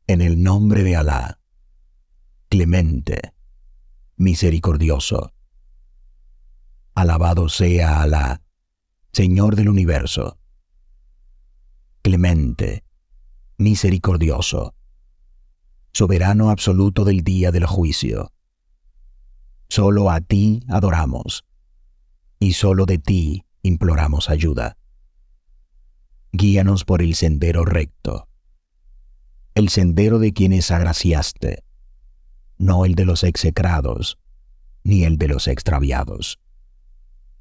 En el nombre de Alá, clemente, misericordioso. Alabado sea Alá, Señor del universo, clemente, misericordioso, soberano absoluto del día del juicio. Solo a ti adoramos, y solo de ti imploramos ayuda. Guíanos por el sendero recto, el sendero de quienes agraciaste, no el de los execrados, ni el de los extraviados.